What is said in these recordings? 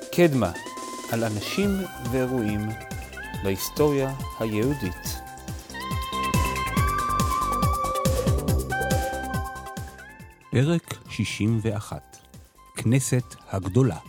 קדמה, על אנשים ואירועים בהיסטוריה היהודית. פרק 61, כנסת הגדולה.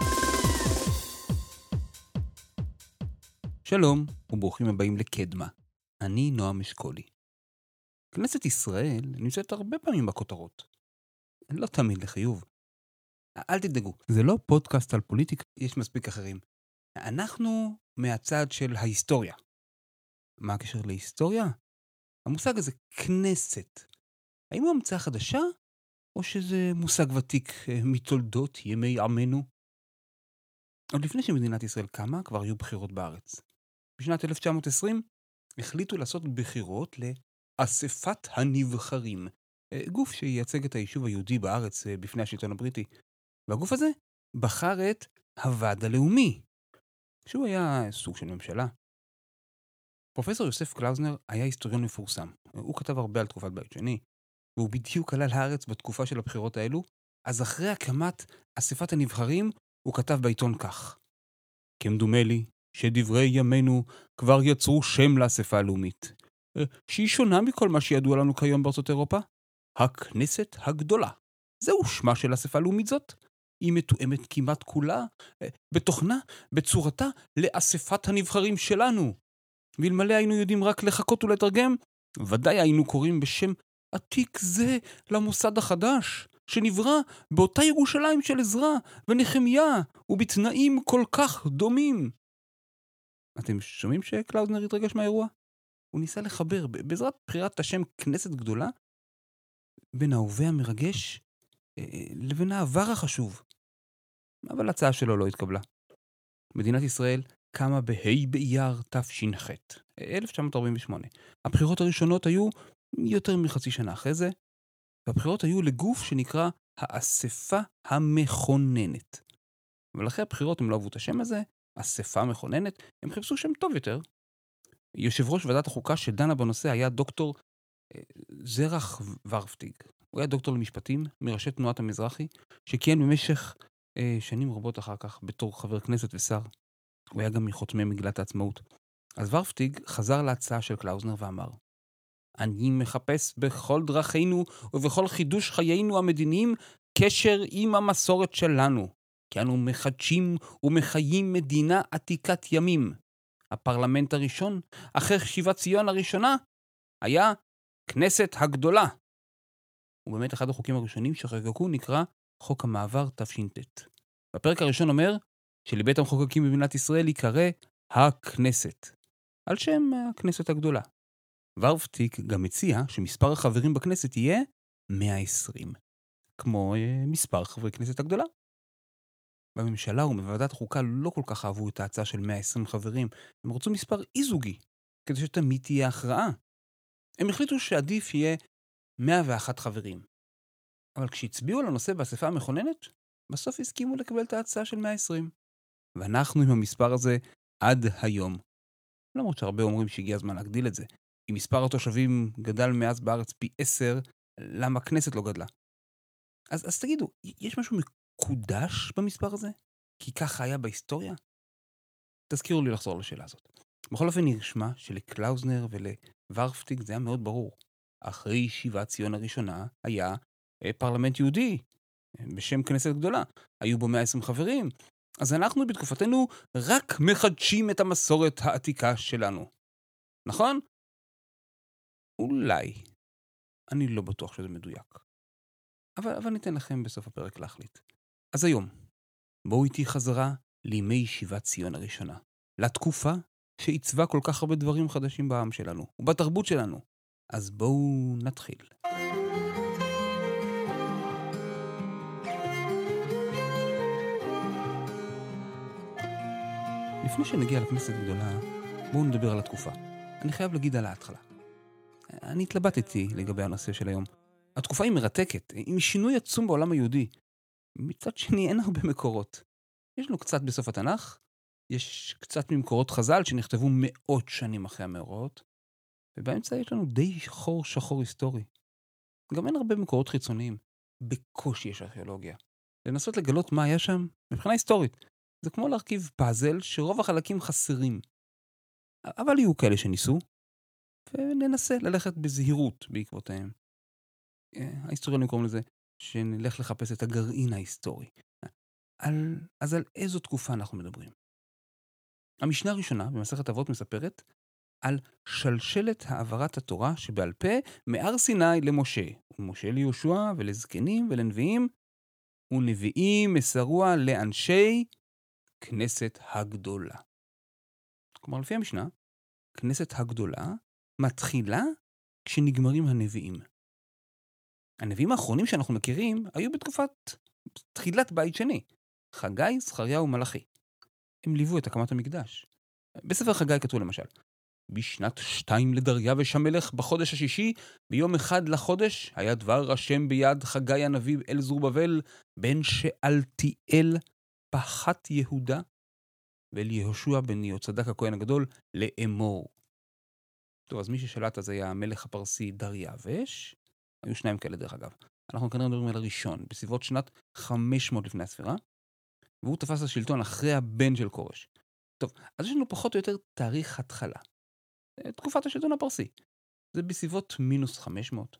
שלום וברוכים הבאים לקדמה. אני נועם אשכולי. כנסת ישראל נמצאת הרבה פעמים בכותרות. לא תמיד לחיוב. אל תדאגו, זה לא פודקאסט על פוליטיקה, יש מספיק אחרים. אנחנו מהצד של ההיסטוריה. מה הקשר להיסטוריה? המושג הזה, כנסת. האם הוא המצאה חדשה, או שזה מושג ותיק מתולדות ימי עמנו? עוד לפני שמדינת ישראל קמה, כבר היו בחירות בארץ. בשנת 1920 החליטו לעשות בחירות לאספת הנבחרים, גוף שייצג את היישוב היהודי בארץ בפני השלטון הבריטי. והגוף הזה בחר את הוועד הלאומי, שהוא היה סוג של ממשלה. פרופסור יוסף קלאוזנר היה היסטוריון מפורסם. הוא כתב הרבה על תקופת בית שני, והוא בדיוק עלה לארץ בתקופה של הבחירות האלו. אז אחרי הקמת אספת הנבחרים, הוא כתב בעיתון כך: כמדומה לי שדברי ימינו כבר יצרו שם לאספה הלאומית, שהיא שונה מכל מה שידוע לנו כיום בארצות אירופה. הכנסת הגדולה. זהו שמה של אספה לאומית זאת. היא מתואמת כמעט כולה, בתוכנה, בצורתה, לאספת הנבחרים שלנו. ואלמלא היינו יודעים רק לחכות ולתרגם, ודאי היינו קוראים בשם עתיק זה למוסד החדש, שנברא באותה ירושלים של עזרא ונחמיה, ובתנאים כל כך דומים. אתם שומעים שקלאוזנר התרגש מהאירוע? הוא ניסה לחבר, בעזרת בחירת השם כנסת גדולה, בין ההווה המרגש לבין העבר החשוב. אבל ההצעה שלו לא התקבלה. מדינת ישראל קמה בה' באייר תש"ח, 1948. הבחירות הראשונות היו יותר מחצי שנה אחרי זה, והבחירות היו לגוף שנקרא האספה המכוננת. אבל אחרי הבחירות הם לא אהבו את השם הזה, אספה מכוננת, הם חיפשו שם טוב יותר. יושב ראש ועדת החוקה שדנה בנושא היה דוקטור זרח ורפטיג. הוא היה דוקטור למשפטים מראשי תנועת המזרחי, שכיהן במשך שנים רבות אחר כך בתור חבר כנסת ושר. הוא היה גם מחותמי מגילת העצמאות. אז ורפטיג חזר להצעה של קלאוזנר ואמר: אני מחפש בכל דרכינו ובכל חידוש חיינו המדיניים קשר עם המסורת שלנו, כי אנו מחדשים ומחיים מדינה עתיקת ימים. הפרלמנט הראשון, אחרי שיבת ציון הראשונה, היה כנסת הגדולה. ובאמת אחד החוקים הראשונים שחוקקו נקרא חוק המעבר תש"ט. בפרק הראשון אומר שלבית המחוקקים במדינת ישראל יקרא הכנסת, על שם הכנסת הגדולה. ורפטיג גם הציע שמספר החברים בכנסת יהיה 120, כמו מספר חברי כנסת הגדולה. בממשלה ובוועדת החוקה לא כל כך אהבו את ההצעה של 120 חברים, הם רצו מספר אי-זוגי, כדי שתמיד תהיה הכרעה. הם החליטו שעדיף יהיה 101 חברים. אבל כשהצביעו על הנושא באספה המכוננת, בסוף הסכימו לקבל את ההצעה של 120. ואנחנו עם המספר הזה עד היום. למרות שהרבה אומרים שהגיע הזמן להגדיל את זה. אם מספר התושבים גדל מאז בארץ פי 10, למה הכנסת לא גדלה? אז תגידו, יש משהו מקודש במספר הזה? כי ככה היה בהיסטוריה? תזכירו לי לחזור לשאלה הזאת. בכל אופן נרשמה שלקלאוזנר ולוורפטיג זה היה מאוד ברור. אחרי שיבת ציון הראשונה היה פרלמנט יהודי בשם כנסת גדולה. היו בו 120 חברים. אז אנחנו בתקופתנו רק מחדשים את המסורת העתיקה שלנו. נכון? אולי. אני לא בטוח שזה מדויק. אבל ניתן לכם בסוף הפרק להחליט. אז היום, בואו איתי חזרה לימי שיבת ציון הראשונה. לתקופה שעיצבה כל כך הרבה דברים חדשים בעם שלנו ובתרבות שלנו. אז בואו נתחיל. לפני שנגיע לכנסת גדולה, בואו נדבר על התקופה. אני חייב להגיד על ההתחלה. אני התלבטתי לגבי הנושא של היום. התקופה היא מרתקת, עם שינוי עצום בעולם היהודי. מצד שני אין הרבה מקורות. יש לנו קצת בסוף התנ"ך, יש קצת ממקורות חז"ל שנכתבו מאות שנים אחרי המאורעות, ובאמצע יש לנו די חור שחור היסטורי. גם אין הרבה מקורות חיצוניים. בקושי יש ארכיאולוגיה. לנסות לגלות מה היה שם מבחינה היסטורית. זה כמו להרכיב פאזל שרוב החלקים חסרים. אבל יהיו כאלה שניסו, וננסה ללכת בזהירות בעקבותיהם. ההיסטוריונים קוראים לזה שנלך לחפש את הגרעין ההיסטורי. אז על איזו תקופה אנחנו מדברים? המשנה הראשונה במסכת אבות מספרת על שלשלת העברת התורה שבעל פה מהר סיני למשה, ומשה ליהושע ולזקנים ולנביאים, ונביאים מסרוה לאנשי כנסת הגדולה. כלומר, לפי המשנה, כנסת הגדולה מתחילה כשנגמרים הנביאים. הנביאים האחרונים שאנחנו מכירים היו בתקופת תחילת בית שני, חגי, זכריה ומלאכי. הם ליוו את הקמת המקדש. בספר חגי כתוב למשל, בשנת 2 לדריווש המלך בחודש השישי, ביום 1 לחודש, היה דבר השם ביד חגי הנביא אל זרובבל, בן שאלתיאל פחת יהודה, ואל יהושע בן יהוצדק הכהן הגדול, לאמור. טוב, אז מי ששלט אז היה המלך הפרסי דריווש, היו שניים כאלה דרך אגב. אנחנו כנראה מדברים על הראשון, בסביבות שנת 500 לפני הספירה, והוא תפס השלטון אחרי הבן של כורש. טוב, אז יש לנו פחות או יותר תאריך התחלה. תקופת השלטון הפרסי. זה בסביבות מינוס 500.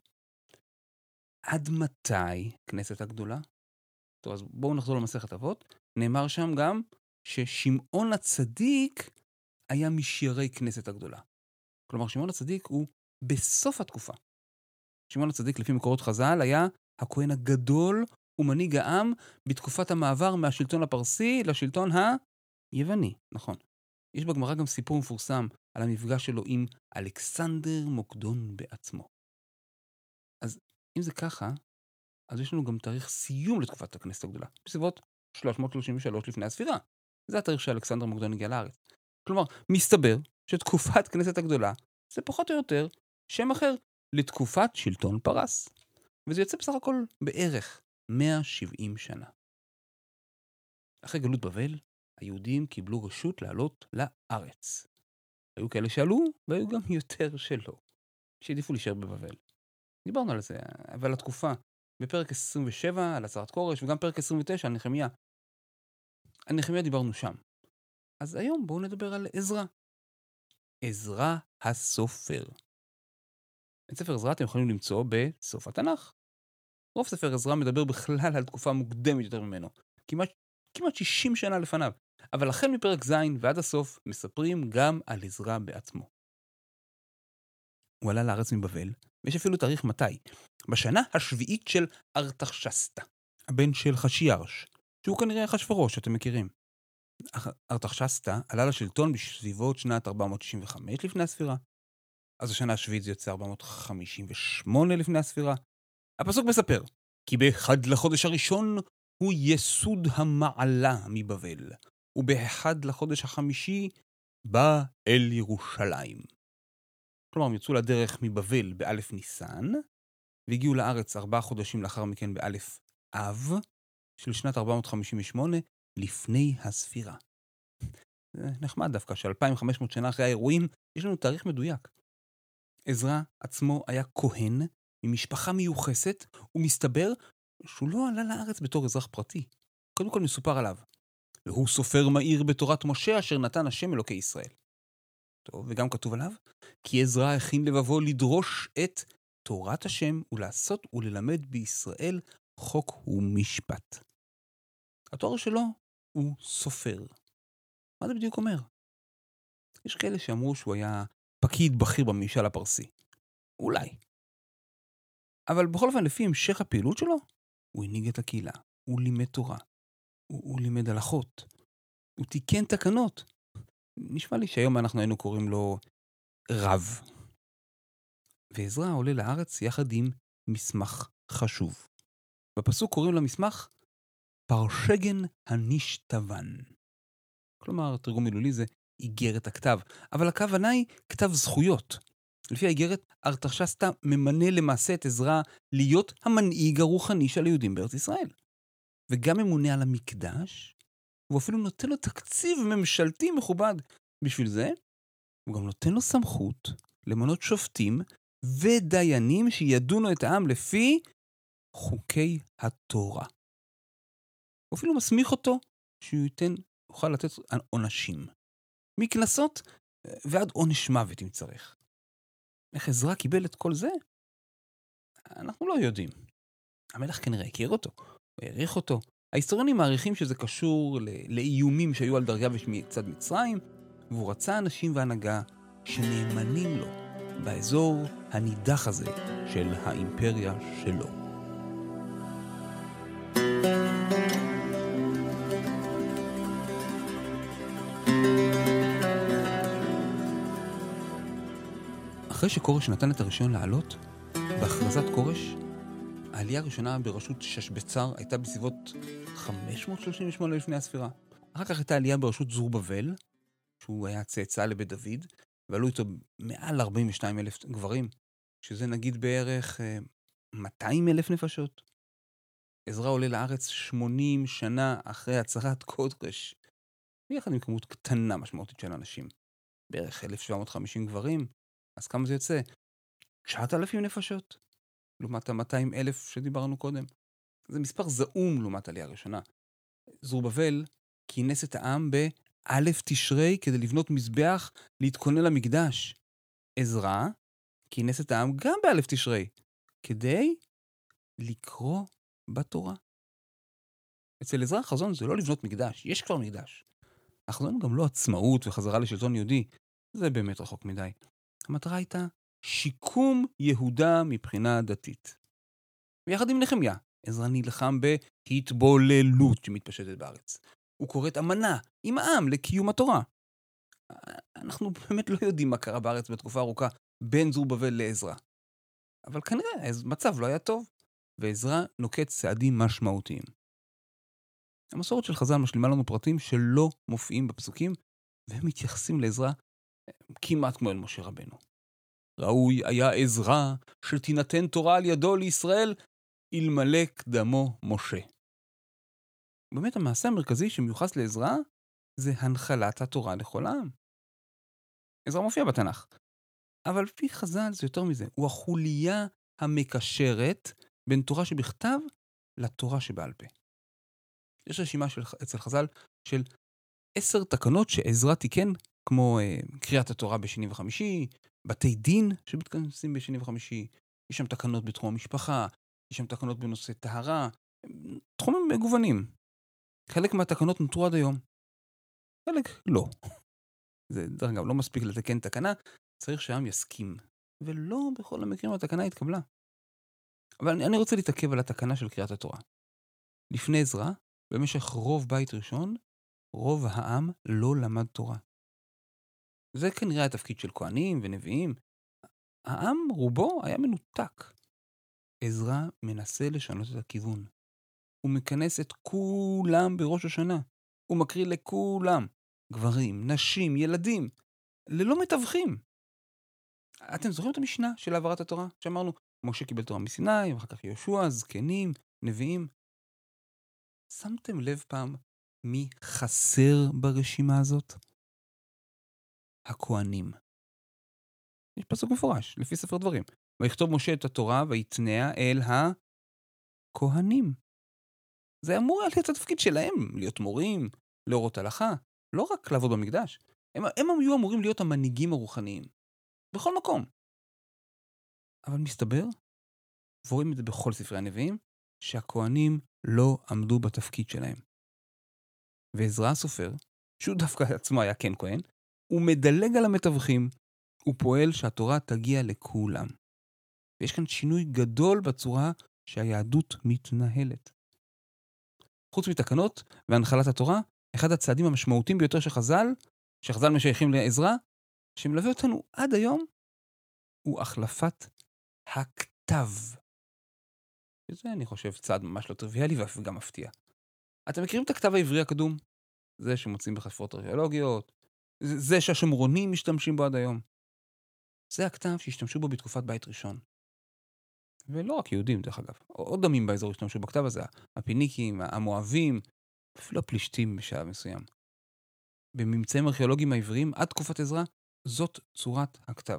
עד מתי כנסת הגדולה? טוב, אז בואו נחזור למסכת אבות. נאמר שם גם ששמעון הצדיק היה משיירי כנסת הגדולה. כלומר, שמעון הצדיק הוא בסוף התקופה. שמעון הצדיק, לפי מקורות חז"ל, היה הכהן הגדול ומנהיג העם בתקופת המעבר מהשלטון הפרסי לשלטון היווני. נכון. יש בגמרא גם סיפור מפורסם על המפגש שלו עם אלכסנדר מוקדון בעצמו. אז אם זה ככה, אז יש לנו גם תאריך סיום לתקופת הכנסת הגדולה, בסביבות 333 לפני הספירה. זה התאריך שאלכסנדר מוקדון הגיע לארץ. כלומר, מסתבר שתקופת כנסת הגדולה זה פחות או יותר שם אחר לתקופת שלטון פרס. וזה יוצא בסך הכל בערך 170 שנה. אחרי גלות בבל, היהודים קיבלו רשות לעלות לארץ. היו כאלה שעלו, והיו גם יותר שלא, שהעדיפו להישאר בבבל. דיברנו על זה, אבל התקופה, בפרק 27 על הצהרת כורש, וגם פרק 29 על נחמיה. על נחמיה דיברנו שם. אז היום בואו נדבר על עזרא. עזרא הסופר. את ספר עזרא אתם יכולים למצוא בסוף התנ"ך. רוב ספר עזרא מדבר בכלל על תקופה מוקדמת יותר ממנו, כמעט 60 שנה לפניו. אבל החל מפרק ז' ועד הסוף מספרים גם על עזרא בעצמו. הוא עלה לארץ מבבל, ויש אפילו תאריך מתי. בשנה השביעית של ארתחשסתא, הבן של חשיארש, שהוא כנראה אחשוורוש, אתם מכירים. ארתחשסתא עלה לשלטון בסביבות שנת 465 לפני הספירה. אז השנה השביעית זה יוצא 458 לפני הספירה. הפסוק מספר, כי באחד לחודש הראשון הוא יסוד המעלה מבבל, ובאחד לחודש החמישי בא אל ירושלים. כלומר, הם יצאו לדרך מבבל באלף ניסן, והגיעו לארץ 4 חודשים לאחר מכן באלף אב, של שנת 458 לפני הספירה. זה נחמד דווקא, ש2500 שנה אחרי האירועים, יש לנו תאריך מדויק. עזרא עצמו היה כהן ממשפחה מיוחסת, ומסתבר שהוא לא עלה לארץ בתור אזרח פרטי. קודם כל מסופר עליו. והוא סופר מהיר בתורת משה אשר נתן השם אלוקי ישראל. טוב, וגם כתוב עליו, כי עזרא הכין לבבו לדרוש את תורת השם ולעשות וללמד בישראל חוק ומשפט. התואר שלו הוא סופר. מה זה בדיוק אומר? יש כאלה שאמרו שהוא היה פקיד בכיר בממשל הפרסי. אולי. אבל בכל אופן, לפי המשך הפעילות שלו, הוא הנהיג את הקהילה, הוא לימד תורה, הוא לימד הלכות, הוא תיקן תקנות. נשמע לי שהיום אנחנו היינו קוראים לו רב. ועזרא עולה לארץ יחד עם מסמך חשוב. בפסוק קוראים למסמך פרשגן הנשתבן. כלומר, תרגום מילולי זה איגרת הכתב, אבל הכוונה היא כתב זכויות. לפי האיגרת, ארתחשסתא ממנה למעשה את עזרא להיות המנהיג הרוחני של היהודים בארץ ישראל. וגם ממונה על המקדש, הוא אפילו נותן לו תקציב ממשלתי מכובד. בשביל זה, הוא גם נותן לו סמכות למנות שופטים ודיינים שידונו את העם לפי חוקי התורה. הוא אפילו מסמיך אותו שהוא ייתן יוכל לתת עונשים. מכנסות ועד עונש מוות אם צריך. איך עזרא קיבל את כל זה? אנחנו לא יודעים. המלך כנראה הכיר אותו, הוא העריך אותו. ההיסטוריונים מעריכים שזה קשור לאיומים שהיו על דריווש מצד מצרים, והוא רצה אנשים והנהגה שנאמנים לו באזור הנידח הזה של האימפריה שלו. אחרי שקורש נתן את הרישיון לעלות, בהכרזת קורש, העלייה הראשונה בראשות ששבצר הייתה בסביבות 538 לפני הספירה. אחר כך הייתה עלייה בראשות זרובבל, שהוא היה צאצא לבית דוד, ועלו איתו מעל 42,000 גברים, שזה נגיד בערך 200,000 נפשות. עזרא עולה לארץ 80 שנה אחרי הצהרת קודש, ביחד עם כמות קטנה משמעותית של אנשים. בערך 1,750 גברים, אז כמה זה יוצא? 9,000 נפשות, לעומת ה-200,000 שדיברנו קודם. זה מספר זעום לעומת העלייה הראשונה. זרובבל כינס את העם באלף תשרי כדי לבנות מזבח להתכונן למקדש. עזרא כינס את העם גם באלף תשרי כדי לקרוא בתורה. אצל עזרא החזון זה לא לבנות מקדש, יש כבר מקדש. החזון גם לא עצמאות וחזרה לשלטון יהודי, זה באמת רחוק מדי. המטרה הייתה שיקום יהודה מבחינה דתית. ויחד עם נחמיה, עזרא נלחם בהתבוללות שמתפשטת בארץ. הוא קורא את אמנה עם העם לקיום התורה. אנחנו באמת לא יודעים מה קרה בארץ בתקופה ארוכה בין זרובבל לעזרא. אבל כנראה מצב לא היה טוב, ועזרא נוקט צעדים משמעותיים. המסורת של חז"ל משלימה לנו פרטים שלא מופיעים בפסוקים, והם מתייחסים לעזרא כמעט כמו אל משה רבנו. ראוי היה עזרא שתינתן תורה על ידו לישראל, אלמלא קדמו משה. באמת המעשה המרכזי שמיוחס לעזרא זה הנחלת התורה לכל העם. עזרא מופיע בתנ"ך, אבל פי חז"ל זה יותר מזה, הוא החוליה המקשרת בין תורה שבכתב לתורה שבעל פה. יש רשימה אצל חז"ל של 10 תקנות שעזרא תיקן, כמו קריאת התורה בשני וחמישי, בתי דין שמתכנסים בשני וחמישי, יש שם תקנות בתחום המשפחה, יש שם תקנות בנושא טהרה, תחומים מגוונים. חלק מהתקנות נותרו עד היום, חלק לא. זה דרך אגב לא מספיק לתקן תקנה, צריך שהעם יסכים, ולא בכל המקרים התקנה התקבלה. אבל אני רוצה להתעכב על התקנה של קריאת התורה. לפני עזרא, במשך רוב בית ראשון, רוב העם לא למד תורה. זה כנראה התפקיד של כהנים ונביאים. העם רובו היה מנותק. עזרא מנסה לשנות את הכיוון. הוא מכנס את כולם בראש השנה. הוא מקריא לכולם, גברים, נשים, ילדים, ללא מתווכים. אתם זוכרים את המשנה של העברת התורה? שאמרנו, משה קיבל תורה מסיני, ואחר כך יהושע, זקנים, נביאים. שמתם לב פעם מי חסר ברשימה הזאת? הכהנים. יש פסוק מפורש, לפי ספר דברים. ויכתוב משה את התורה ויתניה אל הכהנים. זה אמור להיות התפקיד שלהם, להיות מורים, להורות הלכה, לא רק לעבוד במקדש. הם היו אמורים להיות המנהיגים הרוחניים. בכל מקום. אבל מסתבר, ורואים את זה בכל ספרי הנביאים, שהכהנים לא עמדו בתפקיד שלהם. ועזרא הסופר, שהוא דווקא עצמו היה כן כהן, הוא מדלג על המתווכים, הוא פועל שהתורה תגיע לכולם. ויש כאן שינוי גדול בצורה שהיהדות מתנהלת. חוץ מתקנות והנחלת התורה, אחד הצעדים המשמעותיים ביותר שחז"ל משייכים לעזרא, שמלווה אותנו עד היום, הוא החלפת הכתב. וזה אני חושב צעד ממש לא טריוויאלי וגם מפתיע. אתם מכירים את הכתב העברי הקדום? זה שמוצאים בחפרות ארכיאולוגיות, זה שהשומרונים משתמשים בו עד היום. זה הכתב שהשתמשו בו בתקופת בית ראשון. ולא רק יהודים דרך אגב, עוד עמים באזור השתמשו בכתב הזה, הפיניקים, המואבים, אפילו הפלישתים בשלב מסוים. בממצאים ארכיאולוגיים העבריים עד תקופת עזרא, זאת צורת הכתב.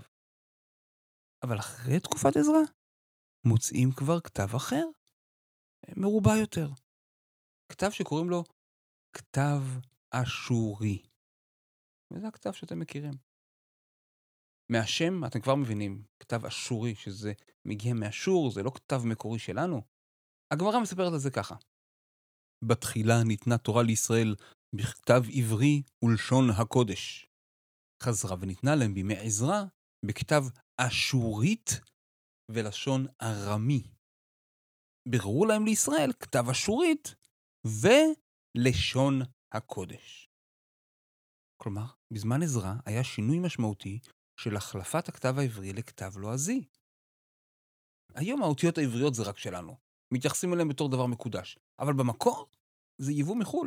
אבל אחרי תקופת עזרא, מוצאים כבר כתב אחר, מרובע יותר. כתב שקוראים לו כתב אשורי. וזה הכתב שאתם מכירים. מהשם, אתם כבר מבינים, כתב אשורי, שזה מגיע מאשור, זה לא כתב מקורי שלנו. הגמרא מספרת על זה ככה. בתחילה ניתנה תורה לישראל בכתב עברי ולשון הקודש. חזרה וניתנה להם בימי עזרא בכתב אשורית ולשון ארמי. בראו להם לישראל כתב אשורית ולשון הקודש. כלומר, בזמן עזרא היה שינוי משמעותי של החלפת הכתב העברי לכתב לועזי. היום האותיות העבריות זה רק שלנו. מתייחסים אליהם בתור דבר מקודש. אבל במקור זה ייבוא מחול.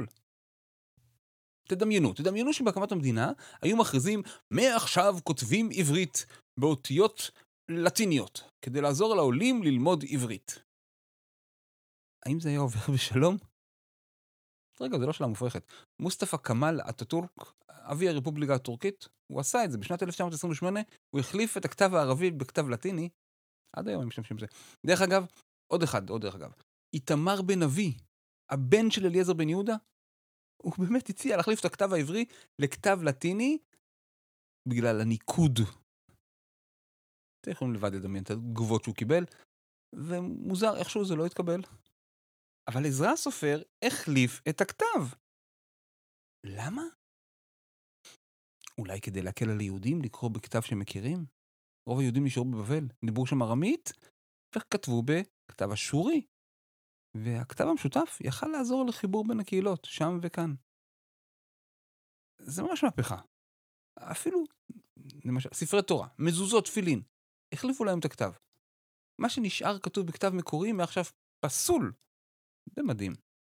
תדמיינו שבהקמת המדינה היו מכריזים מעכשיו כותבים עברית באותיות לטיניות, כדי לעזור לעולים ללמוד עברית. האם זה היה עובר בשלום? רגע, זה לא שאלה מופרכת. מוסטפא כמאל אטאטורק, אבי הרפובליקה הטורקית, הוא עשה את זה בשנת 1928, הוא החליף את הכתב הערבי בכתב לטיני, עד היום הם משתמשים בזה. דרך אגב, עוד דרך אגב, איתמר בן אבי, הבן של אליעזר בן יהודה, הוא באמת הציע להחליף את הכתב העברי לכתב לטיני, בגלל הניקוד. אתם יכולים לבד לדמיין את התגובות שהוא קיבל, ומוזר, איכשהו זה לא התקבל. אבל עזרא הסופר החליף את הכתב. למה? אולי כדי להקל על היהודים לקרוא בכתב שהם מכירים? רוב היהודים נשארו בבבל, דיברו שם ארמית, וכתבו בכתב אשורי. והכתב המשותף יכל לעזור לחיבור בין הקהילות, שם וכאן. זה ממש מהפכה. אפילו, למשל, ספרי תורה, מזוזות, תפילין, החליפו להם את הכתב. מה שנשאר כתוב בכתב מקורי, מעכשיו פסול. זה מדהים.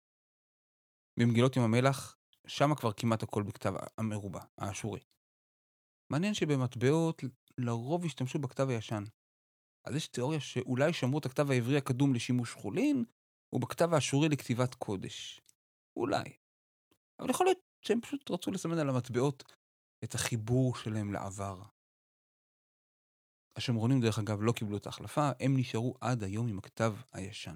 במגילות ים המלח, שם כבר כמעט הכל בכתב המרובע, האשורי. מעניין שבמטבעות לרוב השתמשו בכתב הישן. אז יש תיאוריה שאולי שמרו את הכתב העברי הקדום לשימוש חולין, ובכתב האשורי לכתיבת קודש. אולי. אבל יכול להיות שהם פשוט רצו לסמן על המטבעות את החיבור שלהם לעבר. השומרונים דרך אגב לא קיבלו את ההחלפה, הם נשארו עד היום עם הכתב הישן.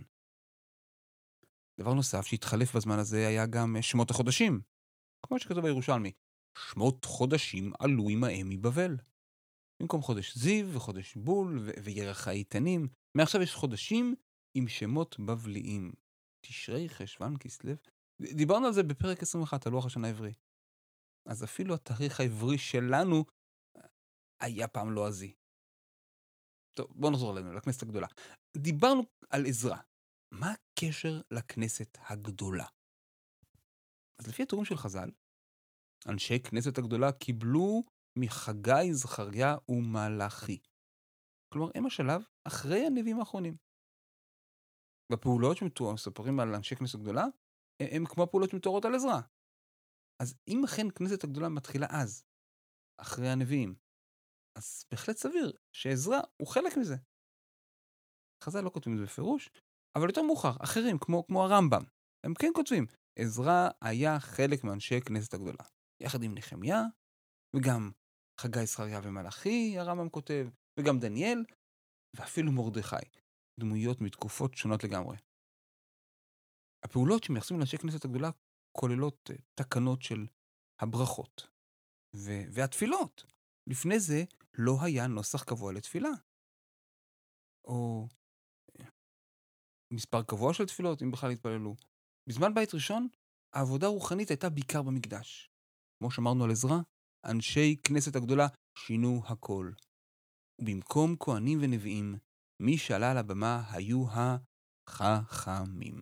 דבר נוסף שהתחלף בזמן הזה היה גם שמות החודשים. כמו שכתוב בירושלמי, שמות חודשים עלו עמהם מבבל. במקום חודש זיו וחודש בול וירח האיתנים, מעכשיו יש חודשים עם שמות בבליים. תשרי, חשוון, כסלו. דיברנו על זה בפרק 21, על לוח השנה העברי. אז אפילו התאריך העברי שלנו היה פעם לועזי. טוב, בואו נחזור אלינו, לכנסת הגדולה. דיברנו על עזרא. מה הקשר לכנסת הגדולה? אז לפי התיאורים של חז"ל, אנשי כנסת הגדולה קיבלו מחגי, זכריה ומלאכי. כלומר, הם השלב אחרי הנביאים האחרונים. בפעולות שמספרים על אנשי כנסת הגדולה, הם כמו הפעולות שמתוארות על עזרא. אז אם אכן כנסת הגדולה מתחילה אז, אחרי הנביאים, אז בהחלט סביר שעזרא הוא חלק מזה. חז"ל לא כותבים את זה בפירוש, אבל יותר מאוחר, אחרים, כמו הרמב"ם, הם כן כותבים, עזרא היה חלק מאנשי כנסת הגדולה. יחד עם נחמיה, וגם חגי, זכריה ומלאכי, הרמב"ם כותב, וגם דניאל, ואפילו מרדכי, דמויות מתקופות שונות לגמרי. הפעולות שמייחסים לאנשי כנסת הגדולה כוללות תקנות של הברכות והתפילות. לפני זה לא היה נוסח קבוע לתפילה. או מספר קבוע של תפילות, אם בכלל התפללו. בזמן בית ראשון, העבודה הרוחנית הייתה בעיקר במקדש. כמו שאמרנו על עזרא, אנשי כנסת הגדולה שינו הכל. ובמקום כהנים ונביאים, מי שעלה על הבמה היו החכמים.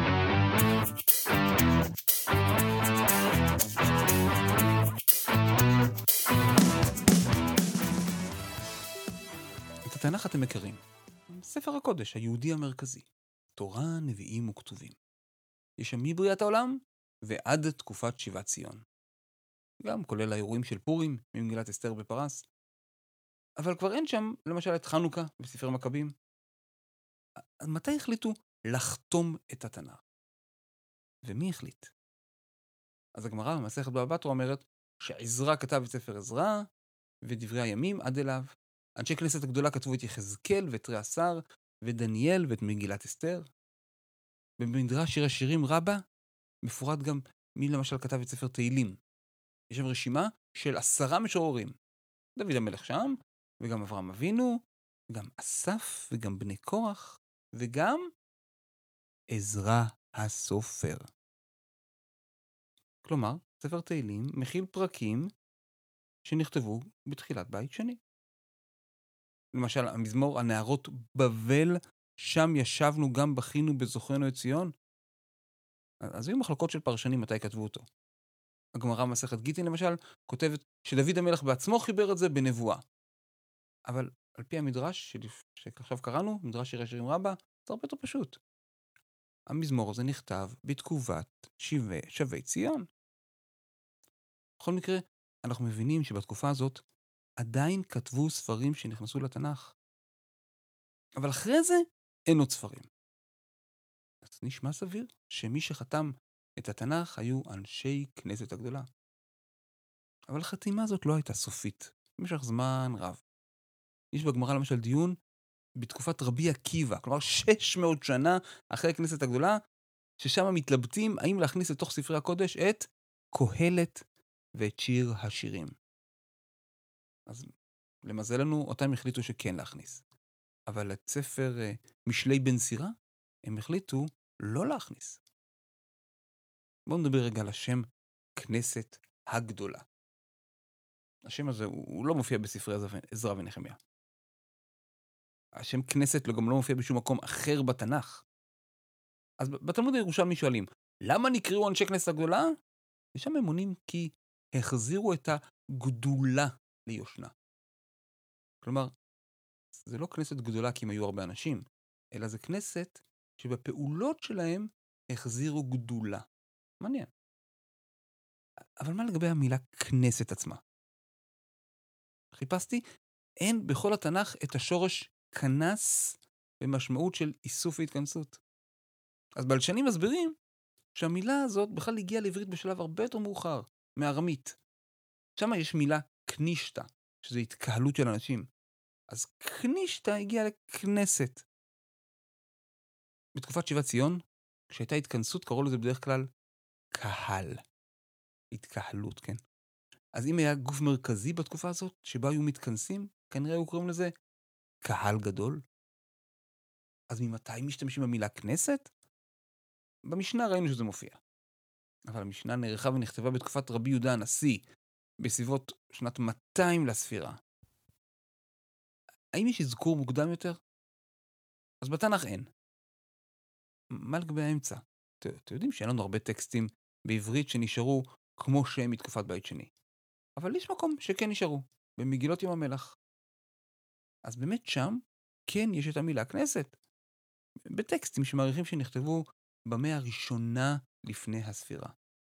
את התנ"ך אתם מכירים. ספר הקודש, היהודי המרכזי. תורה, נביאים וכתובים. יש שם מבריאת העולם ועד תקופת שיבת ציון. גם כולל האירועים של פורים, ממגילת אסתר בפרס. אבל כבר אין שם, למשל, את חנוכה בספר מכבים. אז מתי החליטו לחתום את התנ"ך? ומי החליט? אז הגמרא במסכת בבא בתרא אומרת שעזרא כתב את ספר עזרא ודברי הימים עד אליו. אנשי כנסת הגדולה כתבו את יחזקאל ואת תרי עשר ודניאל ואת מגילת אסתר. במדרש שיר השירים רבה מפורט גם מי למשל כתב את ספר תהילים? יש שם רשימה של 10 משוררים. דוד המלך שם, וגם אברהם אבינו, וגם אסף, וגם בני קורח, וגם עזרא הסופר. כלומר, ספר תהילים מכיל פרקים שנכתבו בתחילת בית שני. למשל, המזמור הנערות בבל, שם ישבנו גם בכינו בזוכרנו את ציון. אז היו מחלוקות של פרשנים מתי כתבו אותו. הגמרא במסכת גיטין למשל כותבת שדוד המלך בעצמו חיבר את זה בנבואה. אבל על פי המדרש שעכשיו קראנו, מדרש שירי שירים רבה, זה הרבה יותר פשוט. המזמור הזה נכתב בתקופת שבי ציון. בכל מקרה, אנחנו מבינים שבתקופה הזאת עדיין כתבו ספרים שנכנסו לתנ"ך. אבל אחרי זה אין עוד ספרים. אז נשמע סביר שמי שחתם את התנ"ך היו אנשי כנסת הגדולה. אבל החתימה הזאת לא הייתה סופית, במשך זמן רב. יש בגמרא למשל דיון בתקופת רבי עקיבא, כלומר 600 שנה אחרי הכנסת הגדולה, ששם מתלבטים האם להכניס לתוך ספרי הקודש את קהלת ואת שיר השירים. אז למזלנו, אותם החליטו שכן להכניס. אבל את ספר משלי בן סירה, הם החליטו לא להכניס. בואו נדבר רגע על השם כנסת הגדולה. השם הזה הוא לא מופיע בספרי עזרא ונחמיה. השם כנסת גם לא מופיע בשום מקום אחר בתנ"ך. אז בתלמוד הירושלמי שואלים, למה נקראו אנשי כנסת הגדולה? ושם הם עונים כי החזירו את הגדולה ליושנה. כלומר, זה לא כנסת גדולה כי הם היו הרבה אנשים, אלא זה כנסת שבפעולות שלהם החזירו גדולה. מעניין. אבל מה לגבי המילה כנסת עצמה? חיפשתי, אין בכל התנ"ך את השורש כנס במשמעות של איסוף והתכנסות. אז בלשנים מסבירים שהמילה הזאת בכלל הגיעה לעברית בשלב הרבה יותר מאוחר, מארמית. שם יש מילה כנישתא, שזה התקהלות של אנשים. אז כנישתא הגיעה לכנסת. בתקופת שיבת ציון, כשהייתה התכנסות, קראו לזה בדרך כלל קהל. התקהלות, כן. אז אם היה גוף מרכזי בתקופה הזאת, שבה היו מתכנסים, כנראה היו קוראים לזה קהל גדול. אז ממתי משתמשים במילה כנסת? במשנה ראינו שזה מופיע. אבל המשנה נערכה ונכתבה בתקופת רבי יהודה הנשיא, בסביבות שנת 200 לספירה. האם יש אזכור מוקדם יותר? אז בתנ"ך אין. מה לגבי האמצע? אתם יודעים שאין לנו הרבה טקסטים בעברית שנשארו כמו שהם מתקופת בית שני. אבל יש מקום שכן נשארו, במגילות ים המלח. אז באמת שם כן יש את המילה כנסת. בטקסטים שמעריכים שנכתבו במאה הראשונה לפני הספירה.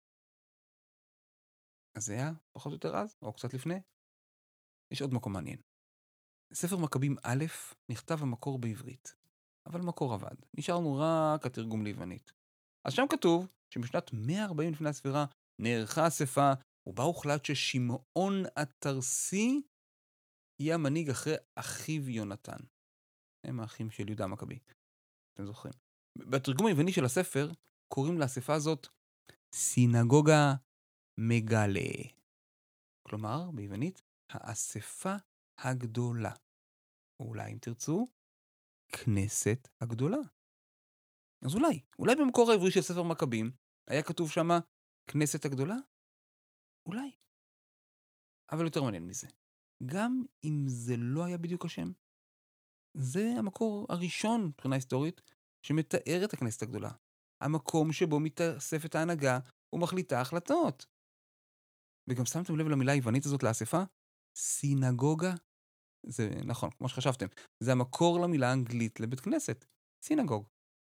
אז זה היה פחות או יותר אז, או קצת לפני. יש עוד מקום מעניין. ספר מכבים א' נכתב המקור בעברית, אבל מקור עבד. נשארנו רק התרגום ליוונית. אז שם כתוב שבשנת 140 לפני הספירה נערכה אספה, ובה הוחלט ששמעון התרסי יהיה המנהיג אחרי אחיו יונתן. הם האחים של יהודה המכבי. אתם זוכרים. בתרגום היווני של הספר קוראים לאספה הזאת סינגוגה מגלה. כלומר, ביוונית, האספה הגדולה. או אולי אם תרצו, כנסת הגדולה. אז אולי במקור העברי של ספר מכבים היה כתוב שמה כנסת הגדולה? אולי. אבל יותר מעניין מזה. גם אם זה לא היה בדיוק השם, זה המקור הראשון מבחינה היסטורית שמתאר את הכנסת הגדולה. המקום שבו מתאספת ההנהגה ומחליטה החלטות. וגם שמתם לב למילה היוונית הזאת לאספה? סינגוגה. זה נכון, כמו שחשבתם. זה המקור למילה האנגלית לבית כנסת. סינגוג.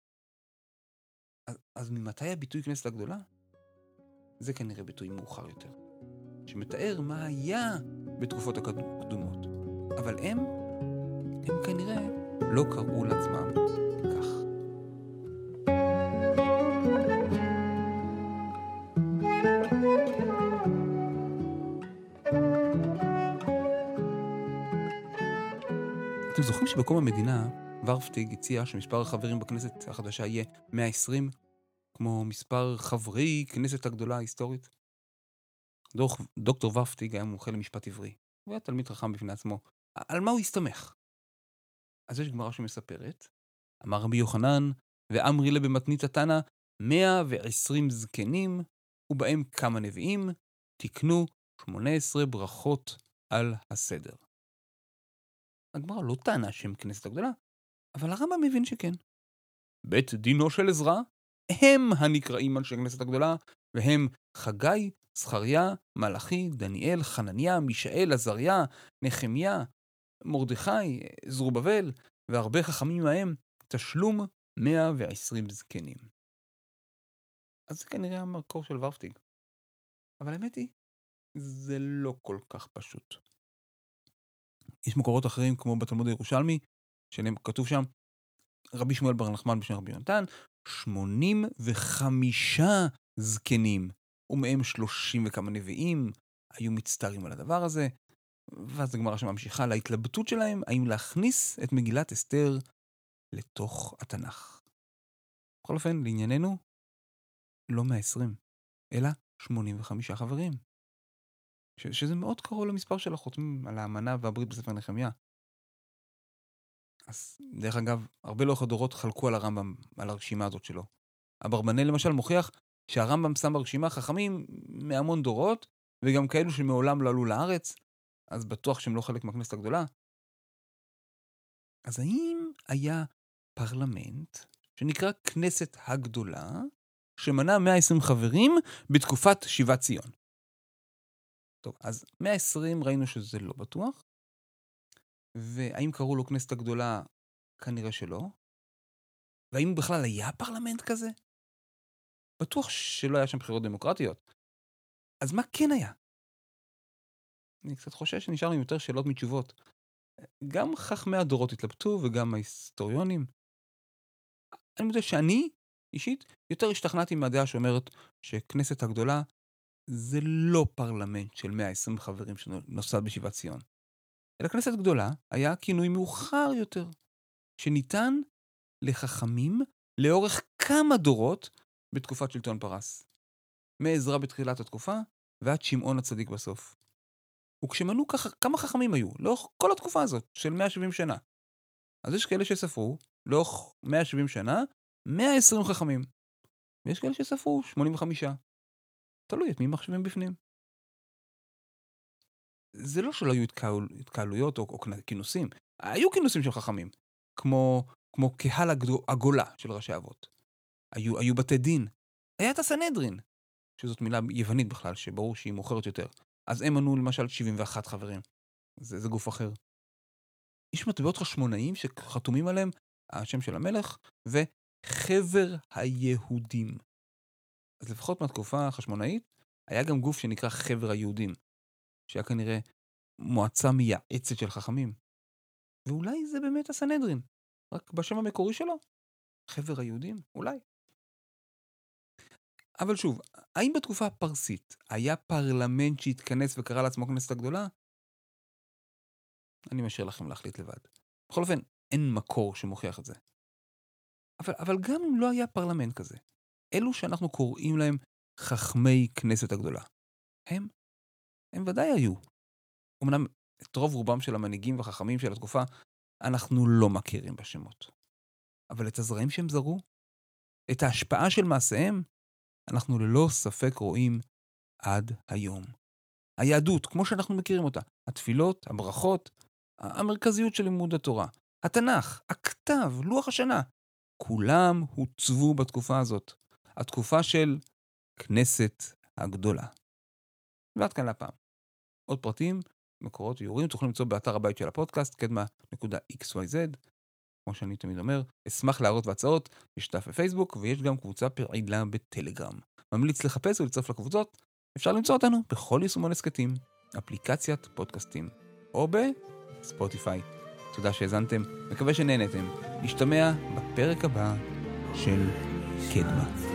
אז ממתי הביטוי כנסת הגדולה? זה כנראה ביטוי מאוחר יותר. שמתאר מה היה בתקופות הקדומות. אבל הם כנראה לא קראו לעצמם כך. אתם זוכרים שבקום המדינה ורפטיג הציע שמספר החברים בכנסת החדשה יהיה 120, כמו מספר חברי כנסת הגדולה ההיסטורית. דוקטור ורפטיג היה מומחה למשפט עברי. הוא היה תלמיד חכם בפני עצמו. על מה הוא הסתמך? אז יש גמרא שמספרת, אמר רבי יוחנן, ואמרי לה במתנית התנא, 120 זקנים, ובהם כמה נביאים, תקנו 18 ברכות על הסדר. הגמרא לא טענה שהם כנסת הגדולה, אבל הרמב"ם מבין שכן. בית דינו של עזרא, הם הנקראים אנשי כנסת הגדולה, והם חגי, זכריה, מלאכי, דניאל, חנניה, מישאל, עזריה, נחמיה, מרדכי, זרובבל, והרבה חכמים מהם, תשלום 120 זקנים. אז זה כנראה המקור של ורפטיג. אבל האמת היא, זה לא כל כך פשוט. יש מקורות אחרים כמו בתלמוד הירושלמי, שכתוב שם, רבי שמואל בר נחמן בשם רבי יונתן, 85 זקנים, ומהם 30 וכמה נביאים, היו מצטערים על הדבר הזה, ואז הגמרא שממשיכה להתלבטות שלהם, האם להכניס את מגילת אסתר לתוך התנ"ך. בכל אופן, לענייננו, לא 120, אלא 85 חברים. שזה מאוד קרוב למספר של החותמים על האמנה והברית בספר נחמיה. אז דרך אגב, הרבה לאורך הדורות חלקו על הרמב"ם, על הרשימה הזאת שלו. אברבנאל למשל מוכיח שהרמב"ם שם ברשימה חכמים מהמון דורות, וגם כאלו שמעולם לא עלו לארץ, אז בטוח שהם לא חלק מהכנסת הגדולה. אז האם היה פרלמנט שנקרא כנסת הגדולה, שמנה 120 חברים בתקופת שיבת ציון? טוב, אז 120 ראינו שזה לא בטוח, והאם קראו לו כנסת הגדולה? כנראה שלא. והאם בכלל היה פרלמנט כזה? בטוח שלא היה שם בחירות דמוקרטיות. אז מה כן היה? אני קצת חושש שנשארנו עם יותר שאלות מתשובות. גם חכמי הדורות התלבטו וגם ההיסטוריונים. אני מודה שאני, אישית, יותר השתכנעתי מהדעה שאומרת שכנסת הגדולה זה לא פרלמנט של 120 חברים שנוסד בשיבת ציון. אלא כנסת גדולה היה כינוי מאוחר יותר, שניתן לחכמים לאורך כמה דורות בתקופת שלטון פרס. מעזרא בתחילת התקופה ועד שמעון הצדיק בסוף. וכשמנו כמה חכמים היו לאורך כל התקופה הזאת של 170 שנה. אז יש כאלה שספרו לאורך 170 שנה 120 חכמים. ויש כאלה שספרו 85. תלוי את מי מחשבים בפנים. זה לא שלא היו התקהלויות או כינוסים. היו כינוסים של חכמים, כמו קהל הגולה של ראשי אבות. היו בתי דין. היה את הסנהדרין, שזאת מילה יוונית בכלל, שברור שהיא מאוחרת יותר. אז הם מנו למשל 71 חברים. זה גוף אחר. יש מטבעות חשמונאים שחתומים עליהם השם של המלך וחבר היהודים. אז לפחות מהתקופה החשמונאית היה גם גוף שנקרא חבר היהודים, שהיה כנראה מועצה מייעצת של חכמים. ואולי זה באמת הסנהדרין, רק בשם המקורי שלו. חבר היהודים, אולי. אבל שוב, האם בתקופה הפרסית היה פרלמנט שהתכנס וקרא לעצמו כנסת הגדולה? אני משאיר לכם להחליט לבד. בכל אופן, אין מקור שמוכיח את זה. אבל גם אם לא היה פרלמנט כזה, אלו שאנחנו קוראים להם חכמי כנסת הגדולה, הם ודאי היו. אמנם את רוב רובם של המנהיגים והחכמים של התקופה, אנחנו לא מכירים בשמות. אבל את הזרעים שהם זרו, את ההשפעה של מעשיהם, אנחנו ללא ספק רואים עד היום. היהדות, כמו שאנחנו מכירים אותה, התפילות, הברכות, המרכזיות של לימוד התורה, התנ"ך, הכתב, לוח השנה, כולם הוצבו בתקופה הזאת. התקופה של כנסת הגדולה. ועד כאן לפעם. עוד פרטים, מקורות ויורים, תוכלו למצוא באתר הבית של הפודקאסט, קדמה.xyz. כמו שאני תמיד אומר, אשמח להערות והצעות, יש דף בפייסבוק, ויש גם קבוצה פעילה בטלגרם. ממליץ לחפש ולצרף לקבוצות, אפשר למצוא אותנו בכל יישומון הסקטים, אפליקציית פודקאסטים, או בספוטיפיי. תודה שהאזנתם, מקווה שנהנתם. נשתמע בפרק הבא של קדמה.